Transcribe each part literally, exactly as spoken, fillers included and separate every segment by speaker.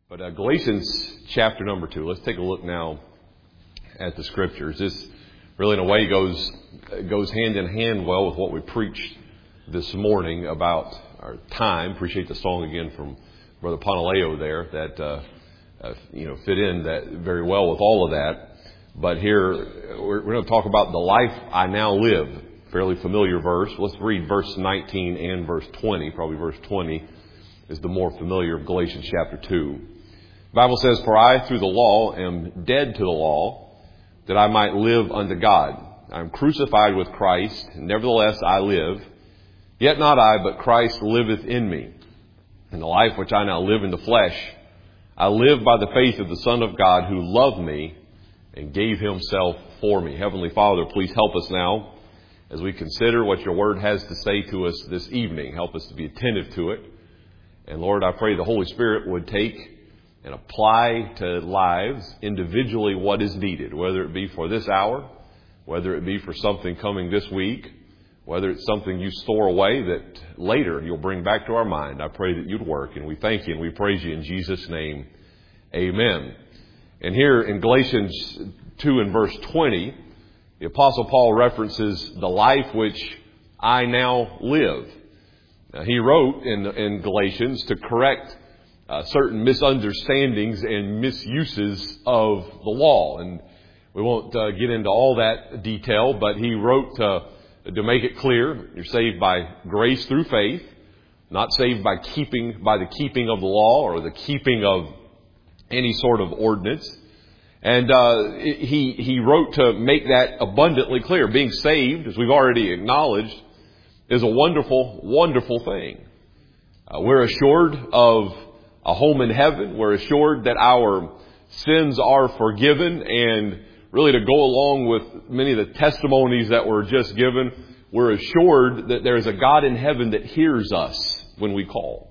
Speaker 1: But uh, Galatians chapter number two, let's take a look now at the Scriptures. This really in a way goes goes hand in hand well with what we preached this morning about our time. Appreciate the song again from Brother Panaleo there that uh, uh, you know fit in that very well with all of that. But here we're, we're going to talk about the life I now live. Fairly familiar verse. Let's read verse nineteen and verse twenty. Probably verse twenty is the more familiar of Galatians chapter two. The Bible says, "For I through the law am dead to the law, that I might live unto God. I am crucified with Christ, nevertheless I live. Yet not I, but Christ liveth in me. In the life which I now live in the flesh, I live by the faith of the Son of God, who loved me and gave himself for me." Heavenly Father, please help us now as we consider what your word has to say to us this evening. Help us to be attentive to it. And Lord, I pray the Holy Spirit would take and apply to lives individually what is needed, whether it be for this hour, whether it be for something coming this week, whether it's something you store away that later you'll bring back to our mind. I pray that you'd work, and we thank you and we praise you in Jesus' name. Amen. And here in Galatians two and verse twenty, the Apostle Paul references the life which I now live. Now, he wrote in, in Galatians to correct Uh, certain misunderstandings and misuses of the law. And we won't uh, get into all that detail, but he wrote to, to make it clear, you're saved by grace through faith, not saved by keeping, by the keeping of the law or the keeping of any sort of ordinance. And uh, he, he wrote to make that abundantly clear. Being saved, as we've already acknowledged, is a wonderful, wonderful thing. Uh, we're assured of a home in heaven. We're assured that our sins are forgiven, and really to go along with many of the testimonies that were just given, we're assured that there's a God in heaven that hears us when we call.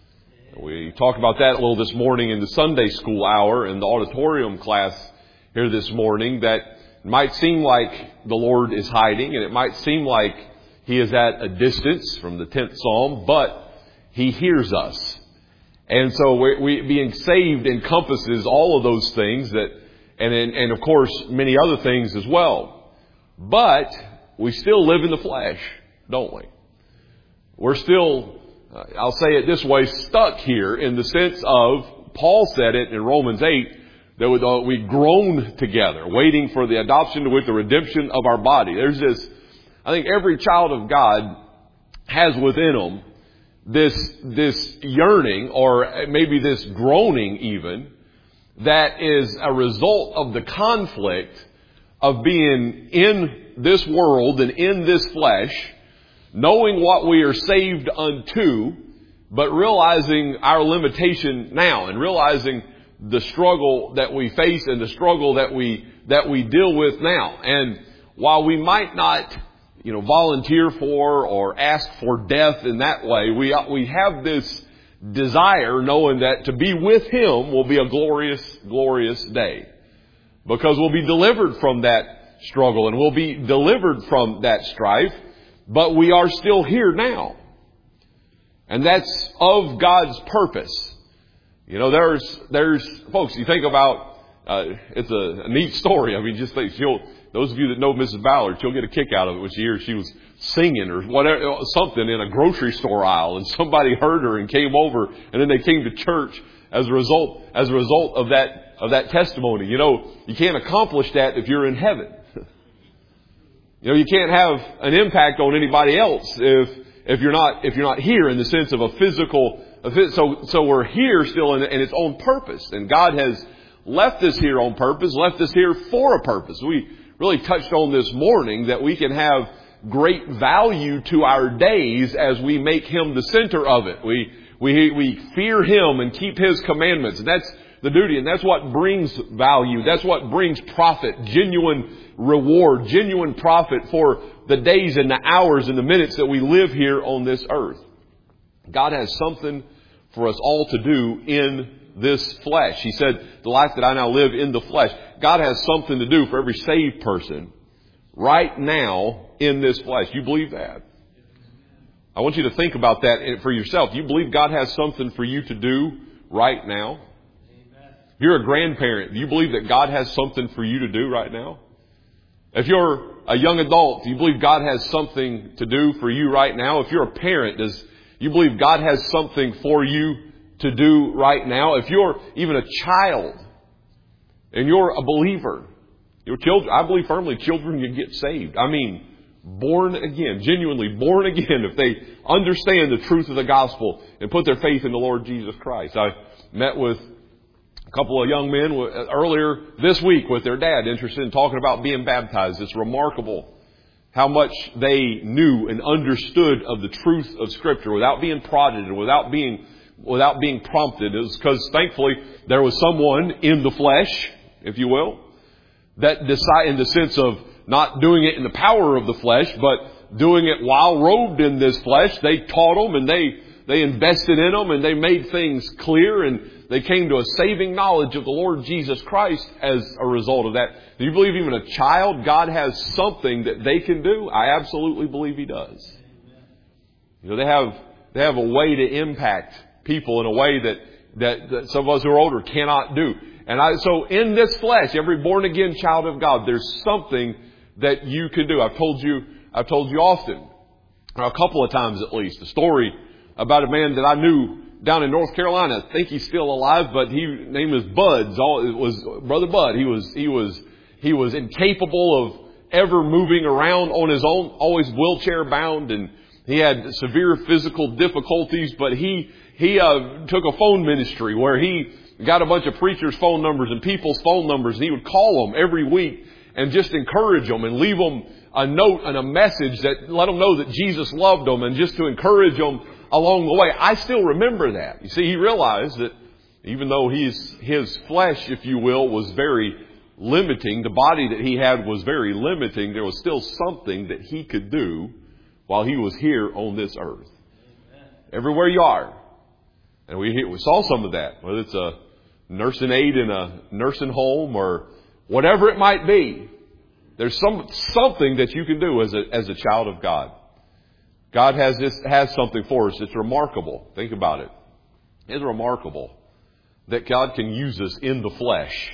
Speaker 1: We talked about that a little this morning in the Sunday school hour in the auditorium class here this morning, that it might seem like the Lord is hiding, and it might seem like he is at a distance from the tenth Psalm, but he hears us. And so we, we being saved encompasses all of those things that, and, and and of course many other things as well. But we still live in the flesh, don't we? We're still, uh, I'll say it this way, stuck here in the sense of, Paul said it in Romans eight, that we, uh, we groan together, waiting for the adoption with the redemption of our body. There's this, I think every child of God has within them this this yearning, or maybe this groaning even, that is a result of the conflict of being in this world and in this flesh, knowing what we are saved unto, but realizing our limitation now, and realizing the struggle that we face and the struggle that we that we deal with now. And while we might not you know, volunteer for or ask for death in that way, we we have this desire knowing that to be with him will be a glorious, glorious day. Because we'll be delivered from that struggle and we'll be delivered from that strife, but we are still here now. And that's of God's purpose. You know, there's, there's, folks, you think about, uh, it's a, a neat story. I mean, just think, you'll, those of you that know Missus Ballard, she'll get a kick out of it when she hears she was singing or whatever, something in a grocery store aisle, and somebody heard her and came over, and then they came to church as a result, as a result of that, of that testimony. You know, you can't accomplish that if you're in heaven. You know, you can't have an impact on anybody else if, if you're not, if you're not here in the sense of a physical, so, so we're here still in, in its own purpose, and God has left us here on purpose, left us here for a purpose. We really touched on this morning that we can have great value to our days as we make him the center of it. We, we, we fear him and keep his commandments. And that's the duty. And that's what brings value. That's what brings profit, genuine reward, genuine profit for the days and the hours and the minutes that we live here on this earth. God has something for us all to do in this flesh. He said, the life that I now live in the flesh. God has something to do for every saved person right now in this flesh. You believe that? I want you to think about that for yourself. Do you believe God has something for you to do right now? If you're a grandparent, do you believe that God has something for you to do right now? If you're a young adult, do you believe God has something to do for you right now? If you're a parent, does you believe God has something for you to do right now? If you're even a child and you're a believer, your children, I believe firmly children can get saved. I mean, born again, genuinely born again, if they understand the truth of the gospel and put their faith in the Lord Jesus Christ. I met with a couple of young men earlier this week with their dad interested in talking about being baptized. It's remarkable how much they knew and understood of the truth of Scripture without being prodded and without being without being prompted. It was because thankfully there was someone in the flesh, if you will, that decided, in the sense of not doing it in the power of the flesh, but doing it while robed in this flesh. They taught them and they they invested in them and they made things clear, and they came to a saving knowledge of the Lord Jesus Christ as a result of that. Do you believe even a child, God has something that they can do? I absolutely believe He does. You know, they have they have a way to impact people in a way that, that, that some of us who are older cannot do. And I, so in this flesh, every born again child of God, there's something that you can do. I've told you, I've told you often, or a couple of times at least, a story about a man that I knew down in North Carolina. I think he's still alive, but he name is Buds. All it was Brother Bud. He was he was he was incapable of ever moving around on his own, always wheelchair bound, and he had severe physical difficulties. But he he uh, took a phone ministry where he got a bunch of preachers' phone numbers and people's phone numbers, and he would call them every week and just encourage them and leave them a note and a message that let them know that Jesus loved them, and just to encourage them along the way. I still remember that. You see, he realized that even though he's, his flesh, if you will, was very limiting, the body that he had was very limiting, there was still something that he could do while he was here on this earth. Amen. Everywhere you are. And we, we saw some of that, whether it's a nursing aid in a nursing home or whatever it might be. There's some something that you can do as a, as a child of God. God has this, has something for us. It's remarkable. Think about it. It's remarkable that God can use us in the flesh.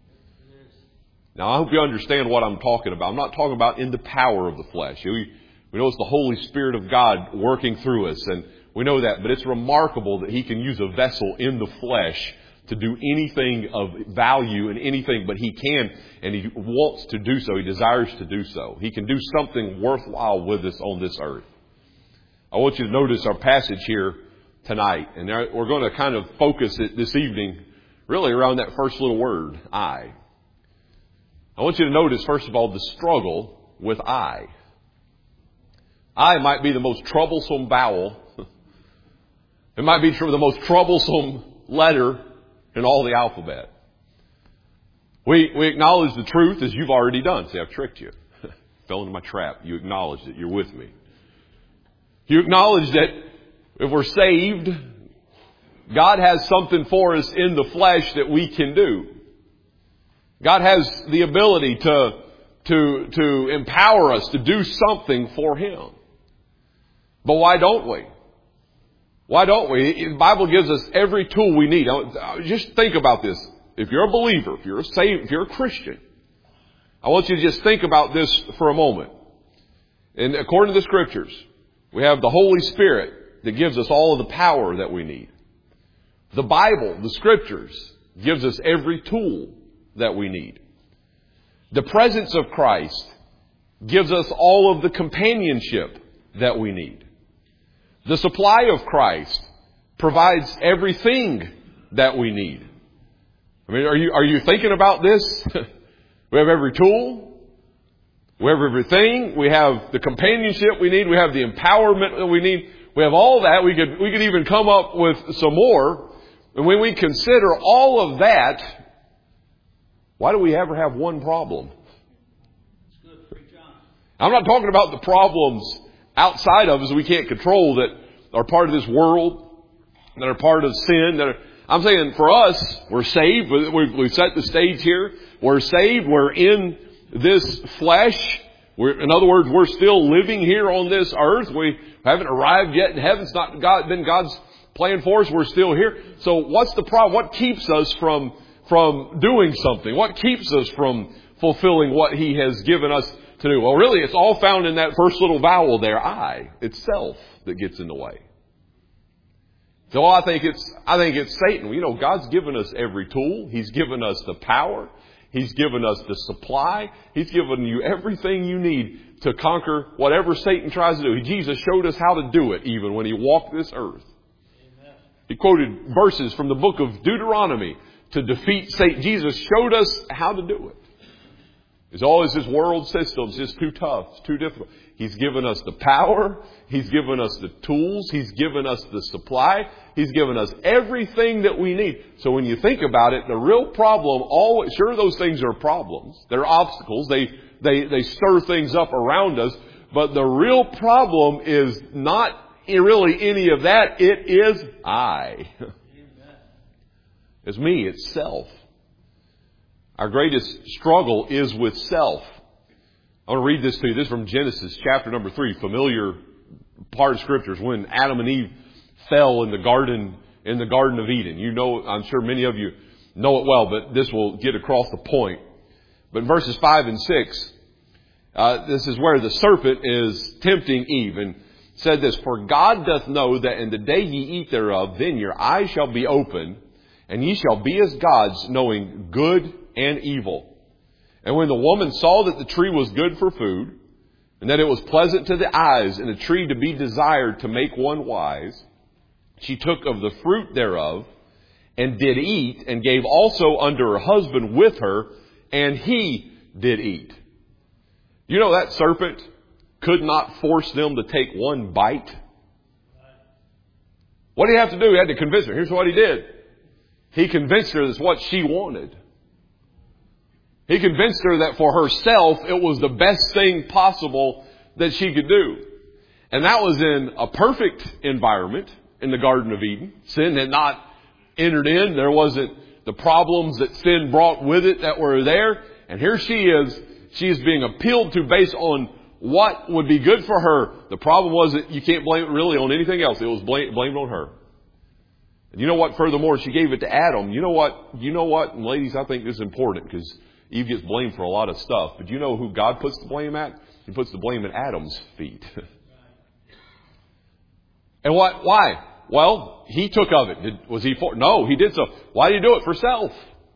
Speaker 1: Now, I hope you understand what I'm talking about. I'm not talking about in the power of the flesh. We, we know it's the Holy Spirit of God working through us, and we know that. But it's remarkable that He can use a vessel in the flesh to do anything of value and anything, but He can, and He wants to do so. He desires to do so. He can do something worthwhile with us on this earth. I want you to notice our passage here tonight, and we're going to kind of focus it this evening really around that first little word, I. I want you to notice, first of all, the struggle with I. I might be the most troublesome vowel. It might be the most troublesome letter in all the alphabet. We, we acknowledge the truth as you've already done. See, I've tricked you. Fell into my trap. You acknowledge that you're with me. You acknowledge that if we're saved, God has something for us in the flesh that we can do. God has the ability to, to, to empower us to do something for Him. But why don't we? Why don't we? The Bible gives us every tool we need. Just think about this. If you're a believer, if you're a saved, if you're a Christian, I want you to just think about this for a moment. And according to the Scriptures, we have the Holy Spirit that gives us all of the power that we need. The Bible, the Scriptures, gives us every tool that we need. The presence of Christ gives us all of the companionship that we need. The supply of Christ provides everything that we need. I mean, are you, are you thinking about this? We have every tool. We have everything. We have the companionship we need. We have the empowerment that we need. We have all that. We could, we could even come up with some more. And when we consider all of that, why do we ever have one problem? I'm not talking about the problems outside of us we can't control that are part of this world, that are part of sin. That are, I'm saying for us, we're saved. We've, we've set the stage here. We're saved. We're in this flesh. We're, in other words, we're still living here on this earth. We haven't arrived yet in heaven. It's not God, been God's plan for us. We're still here. So what's the problem? What keeps us from from doing something? What keeps us from fulfilling what He has given us to do? Well, really, it's all found in that first little vowel there, I. It's self that gets in the way. So I think it's, I think it's Satan. You know, God's given us every tool. He's given us the power. He's given us the supply. He's given you everything you need to conquer whatever Satan tries to do. Jesus showed us how to do it even when He walked this earth. Amen. He quoted verses from the book of Deuteronomy to defeat Satan. Jesus showed us how to do it. It's always this world system. It's just too tough. It's too difficult. He's given us the power. He's given us the tools. He's given us the supply. He's given us everything that we need. So when you think about it, the real problem, always, sure, those things are problems. They're obstacles. They, they, they stir things up around us. But the real problem is not really any of that. It is I. It's me. It's self. Our greatest struggle is with self. I want to read this to you. This is from Genesis chapter number three, familiar part of Scriptures, when Adam and Eve fell in the garden, in the Garden of Eden. You know, I'm sure many of you know it well, but this will get across the point. But in verses five and six, uh, this is where the serpent is tempting Eve, and said this, "For God doth know that in the day ye eat thereof, then your eyes shall be opened, and ye shall be as gods, knowing good and evil. And when the woman saw that the tree was good for food, and that it was pleasant to the eyes, and a tree to be desired to make one wise, she took of the fruit thereof, and did eat, and gave also unto her husband with her, and he did eat." You know that serpent could not force them to take one bite. What did he have to do? He had to convince her. Here's what he did. He convinced her that's what she wanted. He convinced her that for herself, it was the best thing possible that she could do. And that was in a perfect environment in the Garden of Eden. Sin had not entered in. There wasn't the problems that sin brought with it that were there. And here she is. She is being appealed to based on what would be good for her. The problem was that you can't blame it really on anything else. It was blamed on her. And you know what? Furthermore, she gave it to Adam. You know what? You know what? And ladies, I think this is important because Eve gets blamed for a lot of stuff. But you know who God puts the blame at? He puts the blame at Adam's feet. And what? Why? Well, he took of it. Did, was he for? No, he did so. Why did he do it? For self.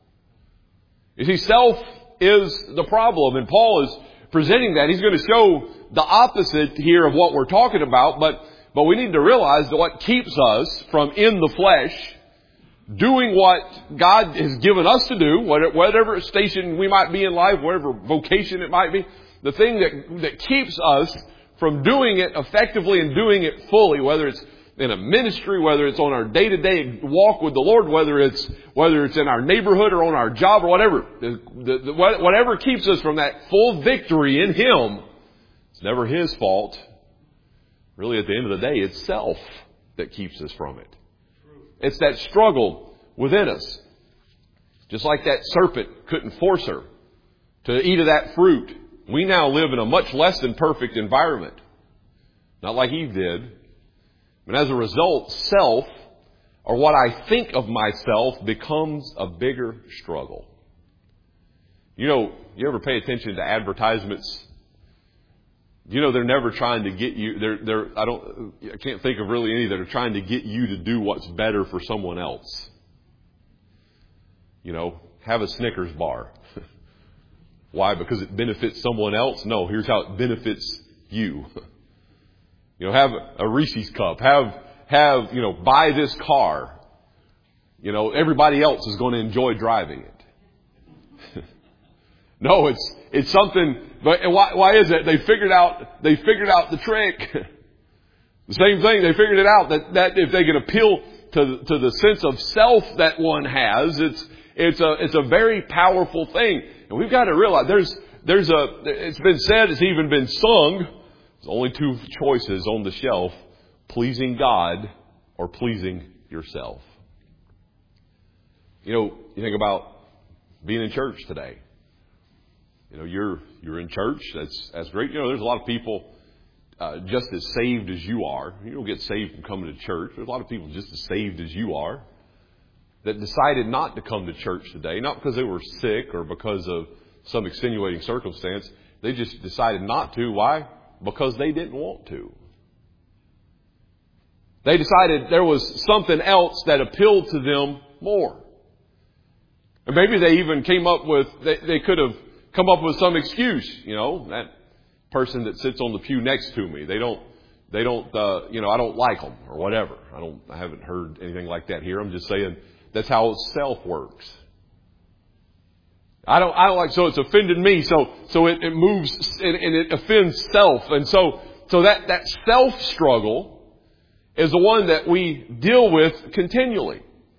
Speaker 1: You see, self is the problem. And Paul is presenting that. He's going to show the opposite here of what we're talking about. But, but we need to realize that what keeps us from in the flesh doing what God has given us to do, whatever station we might be in life, whatever vocation it might be, the thing that, that keeps us from doing it effectively and doing it fully, whether it's in a ministry, whether it's on our day-to-day walk with the Lord, whether it's whether it's in our neighborhood or on our job or whatever, the, the, the, whatever keeps us from that full victory in Him, it's never His fault. Really, at the end of the day, it's self that keeps us from it. It's that struggle within us. Just like that serpent couldn't force her to eat of that fruit. We now live in a much less than perfect environment. Not like Eve did. But as a result, self, or what I think of myself, becomes a bigger struggle. You know, you ever pay attention to advertisements? You know, they're never trying to get you, they're, they're, I don't, I can't think of really any that are trying to get you to do what's better for someone else. You know, have a Snickers bar. Why? Because it benefits someone else? No, here's how it benefits you. You know, have a Reese's cup. Have, have, you know, buy this car. You know, everybody else is going to enjoy driving it. No, it's, it's something, but why, why is it? They figured out, they figured out the trick. The same thing, they figured it out that, that if they can appeal to, to the sense of self that one has, it's, it's a, it's a very powerful thing. And we've got to realize there's, there's a, it's been said, it's even been sung, there's only two choices on the shelf, pleasing God or pleasing yourself. You know, you think about being in church today. You know, you're, you're in church. That's, that's great. You know, there's a lot of people, uh, just as saved as you are. You don't get saved from coming to church. There's a lot of people just as saved as you are. that decided not to come to church today, not because they were sick or because of some extenuating circumstance. They just decided not to. Why? Because they didn't want to. They decided there was something else that appealed to them more. And maybe they even came up with, they, they could have come up with some excuse. You know, that person that sits on the pew next to me, they don't, they don't, uh, you know, I don't like them or whatever. I don't, I haven't heard anything like that here. I'm just saying that's how self works. I don't, I don't like, so it's offended me. So, so it, it moves and, and it offends self. And so, so that, that self struggle is the one that we deal with continually.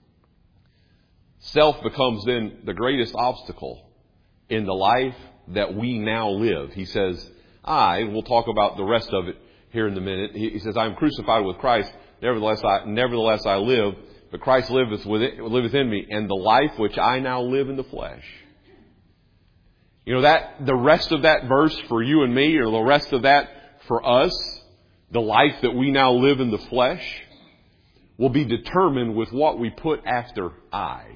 Speaker 1: Self becomes then the greatest obstacle in the life that we now live. He says, I, we'll talk about the rest of it here in a minute. He says, I am crucified with Christ. Nevertheless, I, nevertheless I live, but Christ liveth within, liveth in me, and the life which I now live in the flesh. You know, that, the rest of that verse for you and me, or the rest of that for us, the life that we now live in the flesh, will be determined with what we put after I.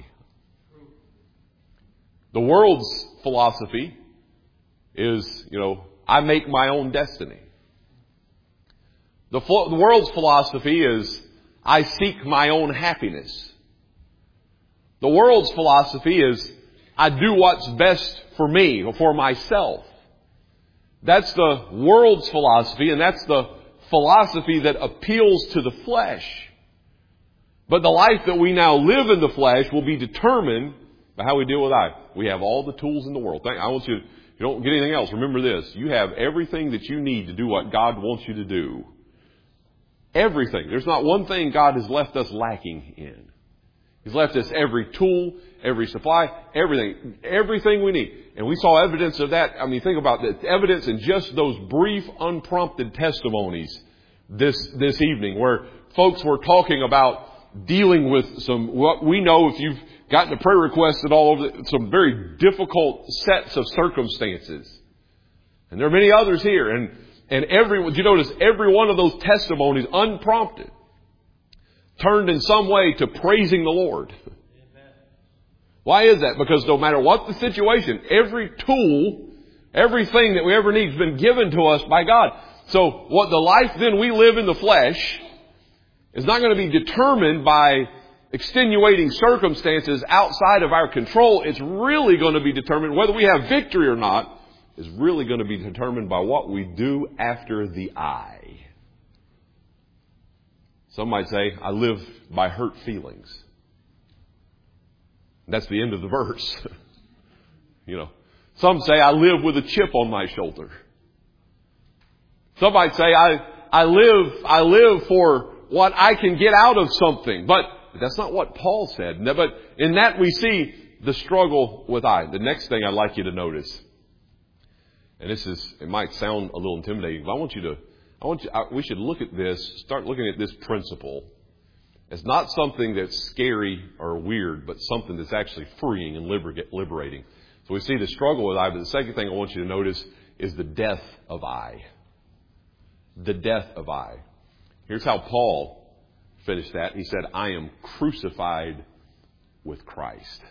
Speaker 1: The world's philosophy is, you know, I make my own destiny. The, the world's philosophy is, I seek my own happiness. The world's philosophy is, I do what's best for me or for myself. That's the world's philosophy, and that's the philosophy that appeals to the flesh. But the life that we now live in the flesh will be determined by how we deal with I. We have all the tools in the world. I want you to, you don't get anything else. Remember this. You have everything that you need to do what God wants you to do. Everything. There's not one thing God has left us lacking in. He's left us every tool, every supply, everything, everything we need. And we saw evidence of that. I mean, think about the evidence in just those brief, unprompted testimonies this, this evening, where folks were talking about dealing with some, what we know, if you've gotten a prayer request at all over, some very difficult sets of circumstances. And there are many others here. And, and every, did you notice every one of those testimonies, unprompted, turned in some way to praising the Lord. Amen. Why is that? Because no matter what the situation, every tool, everything that we ever need has been given to us by God. So what the life then we live in the flesh is not going to be determined by extenuating circumstances outside of our control. It's really going to be determined, whether we have victory or not, is really going to be determined by what we do after the I. Some might say, I live by hurt feelings. That's the end of the verse. You know, some say, I live with a chip on my shoulder. Some might say, I, I live, I live for what I can get out of something. But that's not what Paul said. But in that we see the struggle with I. The next thing I'd like you to notice, and this is, it might sound a little intimidating, but I want you to I want you, I, we should look at this, start looking at this principle as not something that's scary or weird, but something that's actually freeing and liber- liberating. So we see the struggle with I, but the second thing I want you to notice is the death of I. The death of I. Here's how Paul finished that. He said, I am crucified with Christ.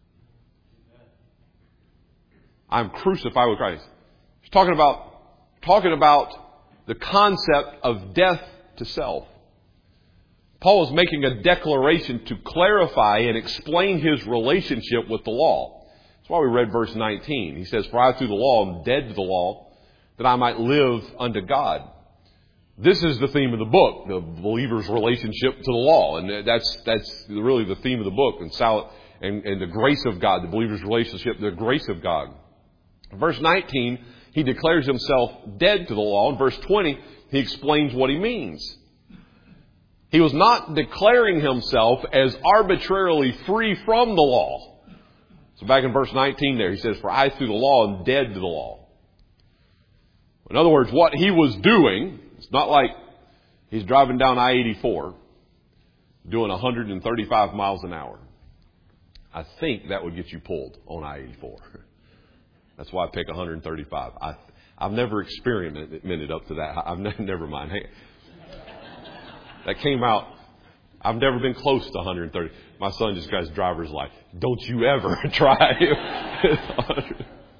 Speaker 1: I'm crucified with Christ. He's talking about, talking about the concept of death to self. Paul is making a declaration to clarify and explain his relationship with the law. That's why we read verse nineteen. He says, for I through the law am dead to the law, that I might live unto God. This is the theme of the book, the believer's relationship to the law. And that's that's really the theme of the book. And, sal- and, and the grace of God, the believer's relationship to the grace of God. Verse nineteen, he declares himself dead to the law. In verse twenty, he explains what he means. He was not declaring himself as arbitrarily free from the law. So back in verse nineteen there, he says, for I through the law am dead to the law. In other words, what he was doing, it's not like he's driving down I eighty-four doing one hundred thirty-five miles an hour. I think that would get you pulled on I eighty-four. That's why I pick one hundred thirty-five. I, I've never experimented up to that. I've never, never mind. Hey, that came out I've never been close to one hundred thirty. My son just got his driver's license. Don't you ever try.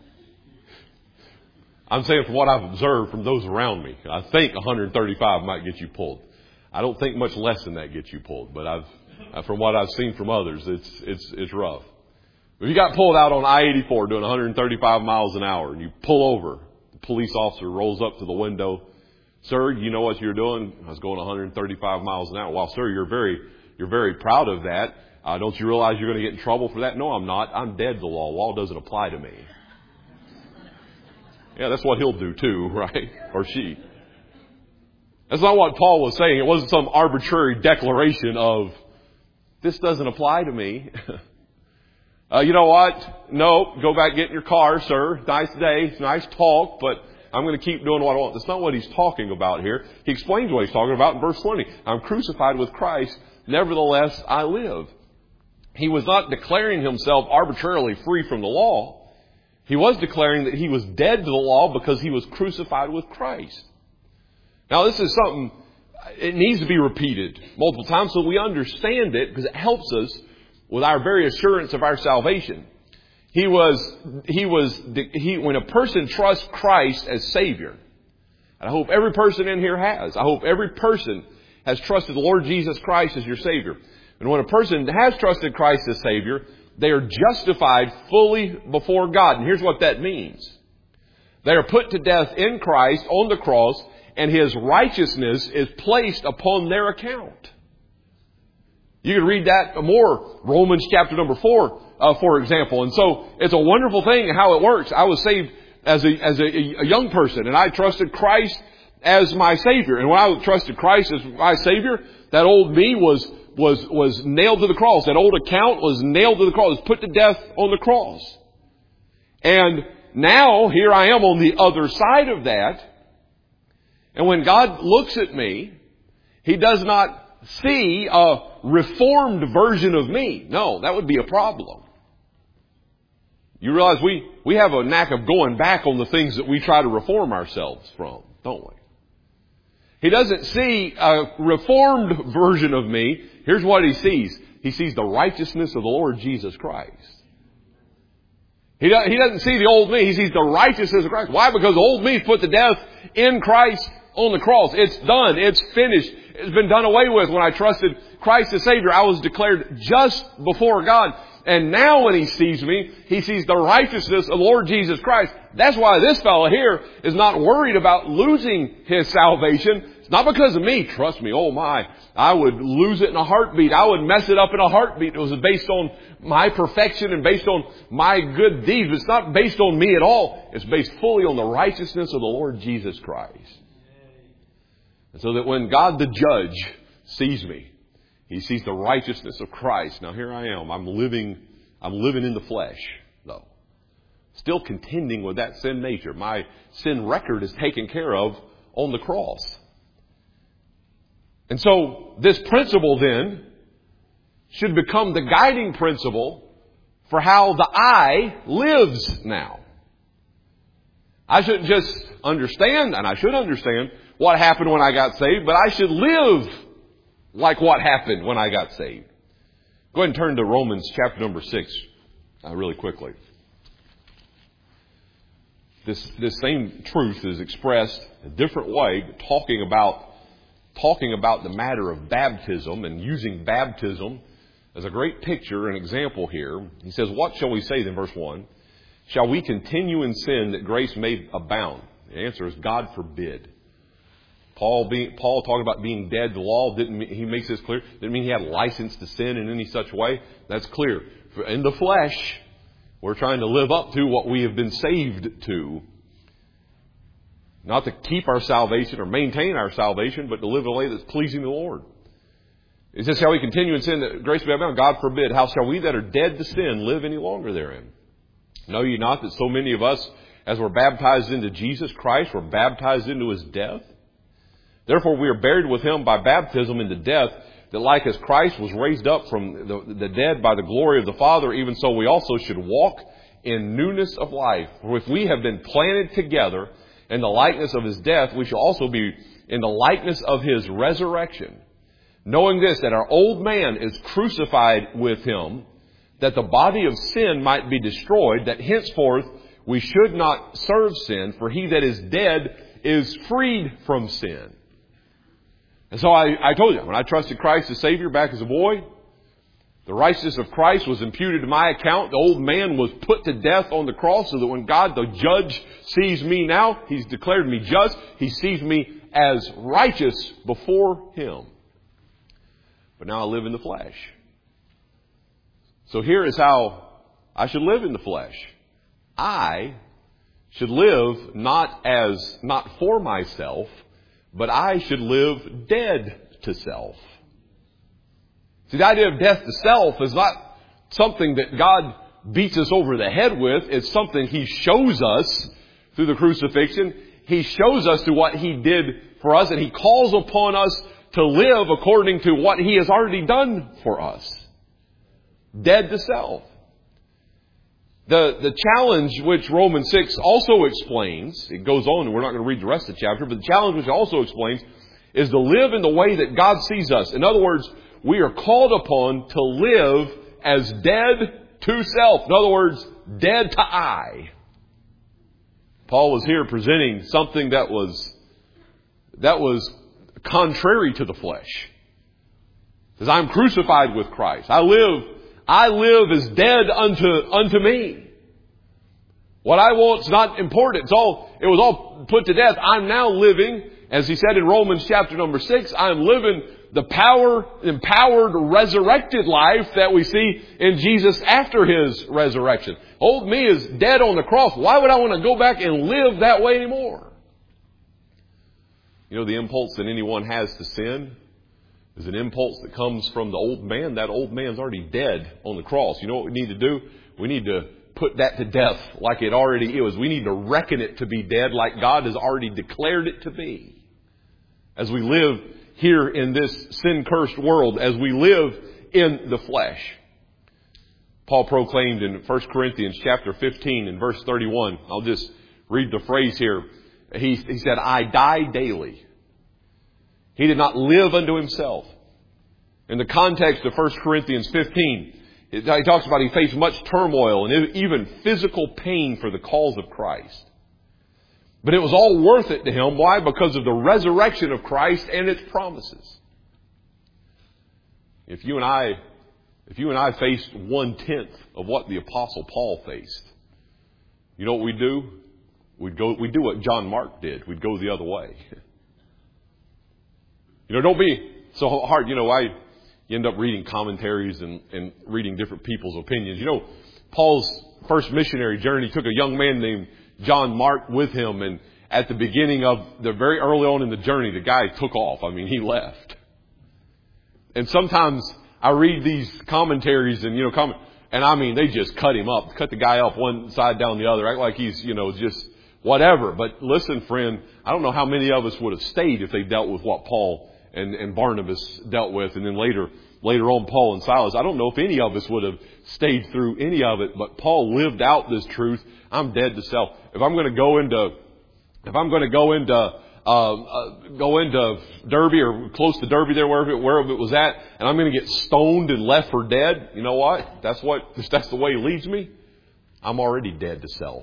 Speaker 1: I'm saying from what I've observed from those around me, I think one hundred thirty-five might get you pulled. I don't think much less than that gets you pulled, but I've, from what I've seen from others, it's, it's, it's rough. If you got pulled out on I eighty-four doing one hundred thirty-five miles an hour and you pull over, the police officer rolls up to the window. Sir, you know what you're doing? I was going one hundred thirty-five miles an hour. Well, sir, you're very, you're very proud of that. Uh, don't you realize you're going to get in trouble for that? No, I'm not. I'm dead to the law. Law doesn't apply to me. Yeah, that's what he'll do too, right? Or she. That's not what Paul was saying. It wasn't some arbitrary declaration of, this doesn't apply to me. uh, you know what? No, go back, get in your car, sir. Nice day, nice talk, but I'm going to keep doing what I want. That's not what he's talking about here. He explains what he's talking about in verse twenty. I'm crucified with Christ, nevertheless I live. He was not declaring himself arbitrarily free from the law. He was declaring that he was dead to the law because he was crucified with Christ. Now this is something, it needs to be repeated multiple times so we understand it because it helps us with our very assurance of our salvation. He was, he was, he, when a person trusts Christ as Savior, and I hope every person in here has, I hope every person has trusted the Lord Jesus Christ as your Savior. And when a person has trusted Christ as Savior, they are justified fully before God. And here's what that means. They are put to death in Christ on the cross, and His righteousness is placed upon their account. You can read that more, Romans chapter number four, uh, for example. And so it's a wonderful thing how it works. I was saved as a, as a, a young person, and I trusted Christ as my Savior. And when I trusted Christ as my Savior, that old me was was was nailed to the cross. That old account was nailed to the cross, was put to death on the cross. And now, here I am on the other side of that. And when God looks at me, He does not see a reformed version of me. No, that would be a problem. You realize we, we have a knack of going back on the things that we try to reform ourselves from, don't we? He doesn't see a reformed version of me. Here's what He sees. He sees the righteousness of the Lord Jesus Christ. He doesn't see the old me. He sees the righteousness of Christ. Why? Because old me put to death in Christ on the cross. It's done. It's finished. It's been done away with. When I trusted Christ as Savior, I was declared just before God. And now when He sees me, He sees the righteousness of the Lord Jesus Christ. That's why this fellow here is not worried about losing his salvation. It's not because of me. Trust me. Oh my. I would lose it in a heartbeat. I would mess it up in a heartbeat. It was based on my perfection and based on my good deeds. It's not based on me at all. It's based fully on the righteousness of the Lord Jesus Christ. And so that when God the judge sees me, He sees the righteousness of Christ. Now here I am. I'm living, I'm living in the flesh, though. Still contending with that sin nature. My sin record is taken care of on the cross. And so this principle then should become the guiding principle for how the I lives now. I shouldn't just understand, and I should understand what happened when I got saved, but I should live like what happened when I got saved. Go ahead and turn to Romans chapter number six uh, really quickly. This, this same truth is expressed a different way, talking about, talking about the matter of baptism and using baptism as a great picture and example here. He says, what shall we say then, verse one? Shall we continue in sin that grace may abound? The answer is God forbid. Paul, being, Paul talking about being dead to the law, didn't he makes this clear? Didn't mean he had license to sin in any such way. That's clear. For in the flesh, we're trying to live up to what we have been saved to. Not to keep our salvation or maintain our salvation, but to live in a way that's pleasing to the Lord. He says, shall we continue in sin that grace may abound? God forbid. How shall we that are dead to sin live any longer therein? Know ye not that so many of us, as we're baptized into Jesus Christ, were baptized into His death? Therefore we are buried with Him by baptism into death, that like as Christ was raised up from the, the dead by the glory of the Father, even so we also should walk in newness of life. For if we have been planted together in the likeness of His death, we shall also be in the likeness of His resurrection. knowing this, that our old man is crucified with him, that the body of sin might be destroyed, that henceforth we should not serve sin, for he that is dead is freed from sin. And so I, I told you, when I trusted Christ as Savior back as a boy, the righteousness of Christ was imputed to my account. The old man was put to death on the cross so that when God, the judge, sees me now, He's declared me just. He sees me as righteous before Him. But now I live in the flesh. So here is how I should live in the flesh. I should live not as, not for myself, but I should live dead to self. See, the idea of death to self is not something that God beats us over the head with. It's something He shows us through the crucifixion. He shows us through what He did for us, and He calls upon us to live according to what He has already done for us. Dead to self. The, the challenge which Romans six also explains, it goes on and we're not going to read the rest of the chapter, but the challenge which it also explains is to live in the way that God sees us. In other words, we are called upon to live as dead to self. In other words, dead to I. Paul was here presenting something that was, that was contrary to the flesh. He says, I'm crucified with Christ. I live, I live as dead unto, unto me. What I want is not important. It's all, it was all put to death. I'm now living, as he said in Romans chapter number six, I'm living the power, empowered, resurrected life that we see in Jesus after His resurrection. Old me is dead on the cross. Why would I want to go back and live that way anymore? You know, the impulse that anyone has to sin is an impulse that comes from the old man. That old man's already dead on the cross. You know what we need to do? We need to put that to death like it already is. We need to reckon it to be dead like God has already declared it to be. As we live here in this sin-cursed world, as we live in the flesh. Paul proclaimed in First Corinthians chapter fifteen and verse thirty-one, I'll just read the phrase here. He, he said, I die daily. He did not live unto himself. In the context of First Corinthians fifteen, he talks about he faced much turmoil and even physical pain for the cause of Christ. But it was all worth it to him. Why? Because of the resurrection of Christ and its promises. If you and I, if you and I faced one-tenth of what the Apostle Paul faced, you know what we'd do? We'd go, we'd do what John Mark did. We'd go the other way. You know, don't be so hard. You know, I you end up reading commentaries and, and reading different people's opinions. You know, Paul's first missionary journey took a young man named John Mark with him, and at the beginning of the very early on in the journey, the guy took off. I mean, he left. And sometimes I read these commentaries and, you know, comment, and I mean, they just cut him up, cut the guy up one side down the other, act like he's, you know, just whatever. But listen, friend, I don't know how many of us would have stayed if they dealt with what Paul and, and Barnabas dealt with, and then later, later on, Paul and Silas. I don't know if any of us would have stayed through any of it, but Paul lived out this truth. I'm dead to self. If I'm going to go into, if I'm going to go into, uh, uh, go into Derby or close to Derby there, wherever it, wherever it was at, and I'm going to get stoned and left for dead, you know what? That's what, that's the way He leads me. I'm already dead to self.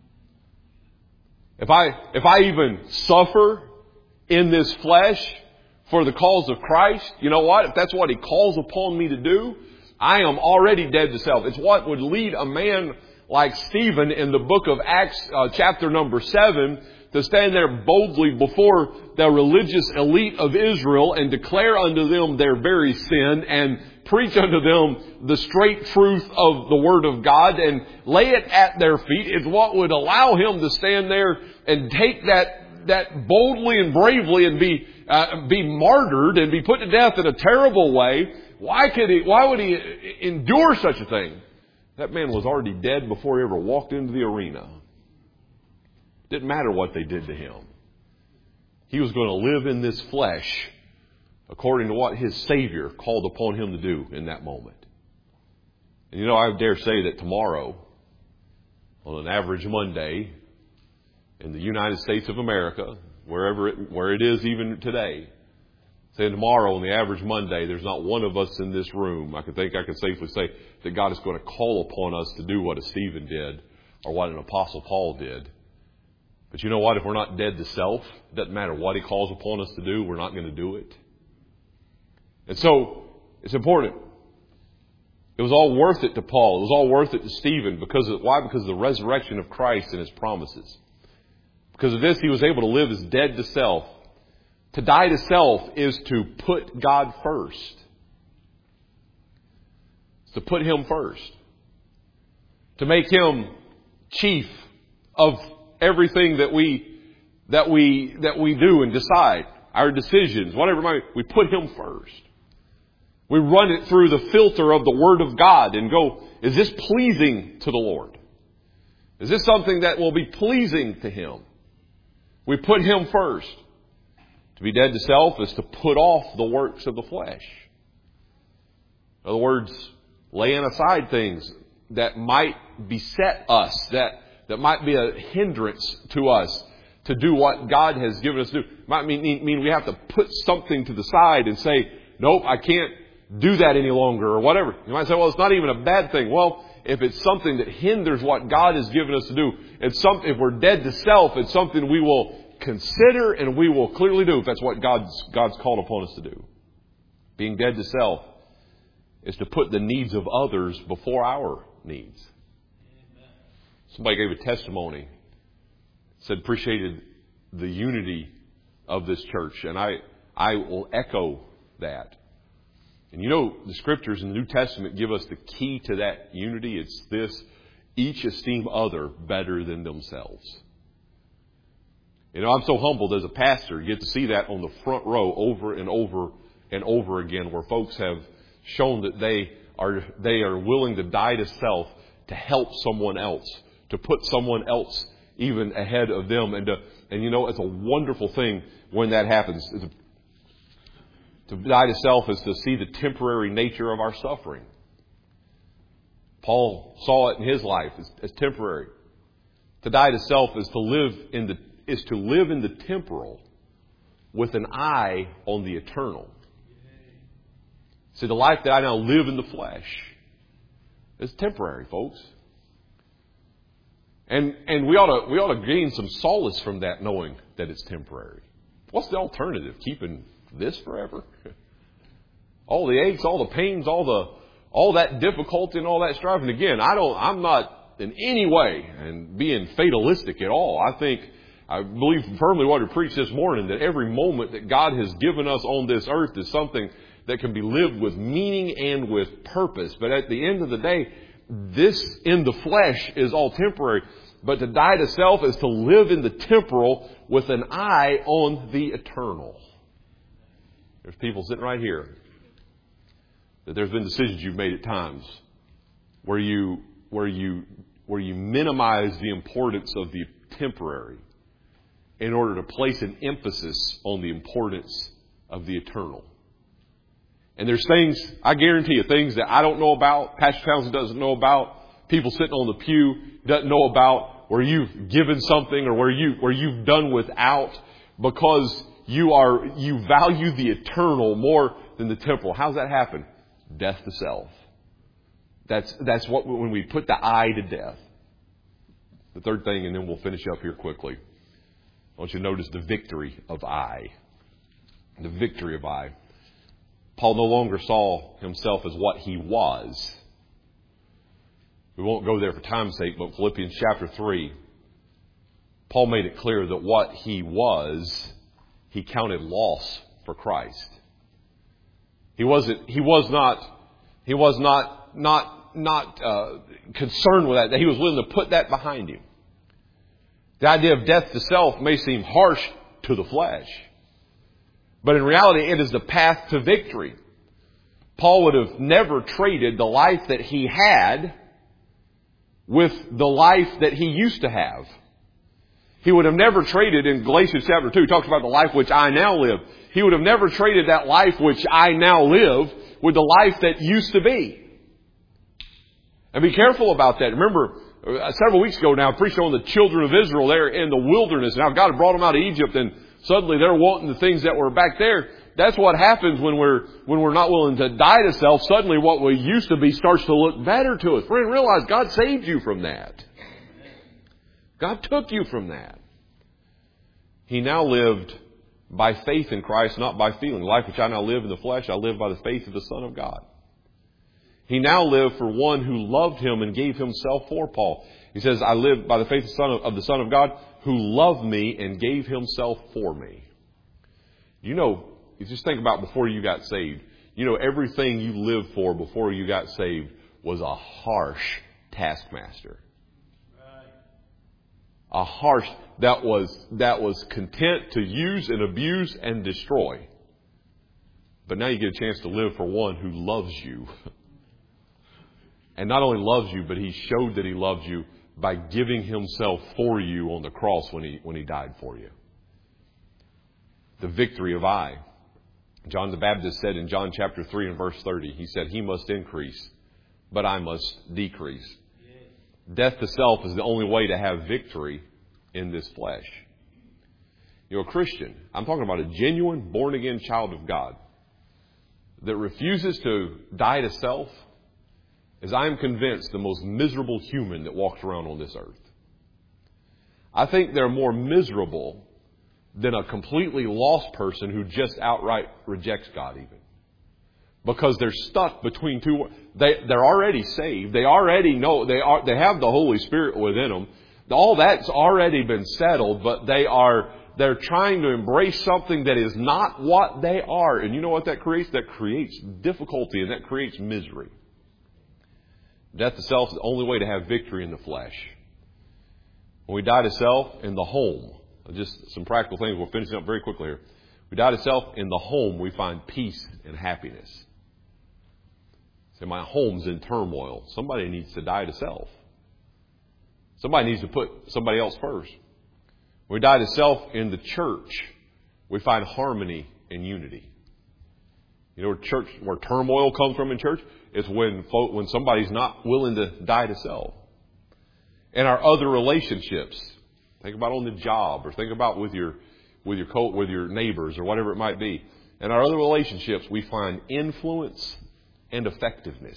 Speaker 1: If I, if I even suffer in this flesh for the cause of Christ, you know what? If that's what He calls upon me to do, I am already dead to self. It's what would lead a man like Stephen in the book of Acts, uh, chapter number seven, to stand there boldly before the religious elite of Israel and declare unto them their very sin and preach unto them the straight truth of the Word of God and lay it at their feet. It's what would allow him to stand there and take that, that boldly and bravely and be, uh, be martyred and be put to death in a terrible way. Why could he, why would he endure such a thing? That man was already dead before he ever walked into the arena. Didn't matter what they did to him. He was going to live in this flesh according to what his Savior called upon him to do in that moment. And you know, I dare say that tomorrow, on an average Monday, in the United States of America, wherever it, where it is even today, Say tomorrow on the average Monday, there's not one of us in this room, I can think I can safely say, that God is going to call upon us to do what a Stephen did or what an Apostle Paul did. But you know what? If we're not dead to self, it doesn't matter what He calls upon us to do, we're not going to do it. And so, it's important. It was all worth it to Paul. It was all worth it to Stephen. Because of, why? Because of the resurrection of Christ and His promises. Because of this, he was able to live as dead to self. To die to self is to put God first. It's to put Him first. To make Him chief of everything that we that we that we do and decide. Our decisions, whatever, we put Him first. We run it through the filter of the Word of God and go, is this pleasing to the Lord? Is this something that will be pleasing to Him? We put Him first. To be dead to self is to put off the works of the flesh. In other words, laying aside things that might beset us, that, that might be a hindrance to us to do what God has given us to do. Might mean, mean we have to put something to the side and say, nope, I can't do that any longer or whatever. You might say, well, it's not even a bad thing. Well, if it's something that hinders what God has given us to do, it's something, if we're dead to self, it's something we will consider and we will clearly do if that's what God's, God's called upon us to do. Being dead to self is to put the needs of others before our needs. Somebody gave a testimony, said appreciated the unity of this church, and I, I will echo that. And you know, the Scriptures in the New Testament give us the key to that unity. It's this: each esteem other better than themselves. You know, I'm so humbled as a pastor. You get to see that on the front row over and over and over again, where folks have shown that they are they are willing to die to self to help someone else, to put someone else even ahead of them. And to, and you know, it's a wonderful thing when that happens. It's a, to die to self is to see the temporary nature of our suffering. Paul saw it in his life as, as temporary. To die to self is to live in the is to live in the temporal with an eye on the eternal. See, the life that I now live in the flesh is temporary, folks. And and we ought to we ought to gain some solace from that, knowing that it's temporary. What's the alternative? Keeping this forever? All the aches, all the pains, all the all that difficulty and all that strife. And again, I don't I'm not in any way and being fatalistic at all. I think I believe firmly what we preached this morning, that every moment that God has given us on this earth is something that can be lived with meaning and with purpose. But at the end of the day, this in the flesh is all temporary. But to die to self is to live in the temporal with an eye on the eternal. There's people sitting right here that there's been decisions you've made at times where you where you where you minimize the importance of the temporary in order to place an emphasis on the importance of the eternal. And there's things, I guarantee you, things that I don't know about, Pastor Townsend doesn't know about, people sitting on the pew doesn't know about, where you've given something or where you where you've done without because you are you value the eternal more than the temporal. How's that happen? Death to self. That's that's what when we put the I to death. The third thing, and then we'll finish up here quickly. I want you to notice the victory of I. The victory of I. Paul no longer saw himself as what he was. We won't go there for time's sake, but Philippians chapter three, Paul made it clear that what he was, he counted loss for Christ. He wasn't, he was not, he was not, not, not uh, concerned with that, that he was willing to put that behind him. The idea of death to self may seem harsh to the flesh, but in reality, it is the path to victory. Paul would have never traded the life that he had with the life that he used to have. He would have never traded, in Galatians chapter two, he talks about the life which I now live. He would have never traded that life which I now live with the life that used to be. And be careful about that. Remember, uh, several weeks ago now, I preached on the children of Israel there in the wilderness. Now God had brought them out of Egypt, and suddenly they're wanting the things that were back there. That's what happens when we're, when we're not willing to die to self. Suddenly what we used to be starts to look better to us. Friend, realize God saved you from that. God took you from that. He now lived by faith in Christ, not by feeling. Life which I now live in the flesh, I live by the faith of the Son of God. He now lived for one who loved Him and gave Himself for Paul. He says, I live by the faith of the Son of, of the Son of God who loved me and gave Himself for me. You know, you just think about before you got saved. You know, everything you lived for before you got saved was a harsh taskmaster. A harsh, that was, that was content to use and abuse and destroy. But now you get a chance to live for one who loves you. And not only loves you, but He showed that He loved you by giving Himself for you on the cross when He, when He died for you. The victory of I. John the Baptist said in John chapter three and verse thirty, he said, He must increase, but I must decrease. Death to self is the only way to have victory in this flesh. You know, a Christian, I'm talking about a genuine, born-again child of God that refuses to die to self is, I am convinced, the most miserable human that walks around on this earth. I think they're more miserable than a completely lost person who just outright rejects God even. Because they're stuck between two. They, they're already saved. They already know. They are. They have the Holy Spirit within them. All that's already been settled, but they are. They're trying to embrace something that is not what they are. And you know what that creates? That creates difficulty and that creates misery. Death to self is the only way to have victory in the flesh. When we die to self in the home, just some practical things. We're finishing up very quickly here. We die to self in the home. We find peace and happiness. Say, my home's in turmoil. Somebody needs to die to self. Somebody needs to put somebody else first. When we die to self in the church, we find harmony and unity. You know where church, where turmoil comes from in church? It's when folk, when somebody's not willing to die to self. And our other relationships. Think about on the job, or think about with your with your co- with your neighbors, or whatever it might be. In our other relationships, we find influence and effectiveness.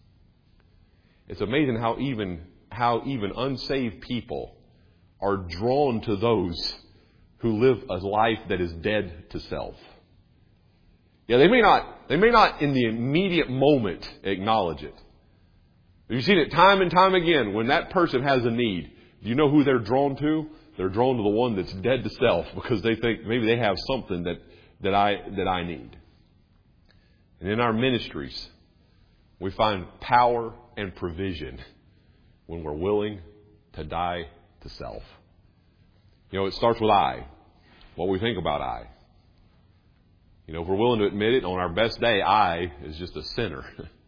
Speaker 1: It's amazing how even how even unsaved people are drawn to those who live a life that is dead to self. Yeah, they may not they may not in the immediate moment acknowledge it. But you've seen it time and time again. When that person has a need, do you know who they're drawn to? They're drawn to the one that's dead to self, because they think maybe they have something that, that I that I need. And in our ministries, we find power and provision when we're willing to die to self. You know, it starts with I. What we think about I. You know, if we're willing to admit it, on our best day, I is just a sinner.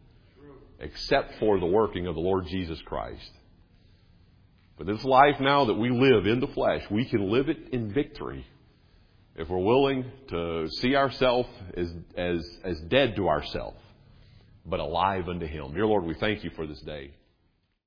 Speaker 1: Except for the working of the Lord Jesus Christ. But this life now that we live in the flesh, we can live it in victory if we're willing to see ourselves as, as, as dead to ourselves, but alive unto Him. Dear Lord, we thank You for this day.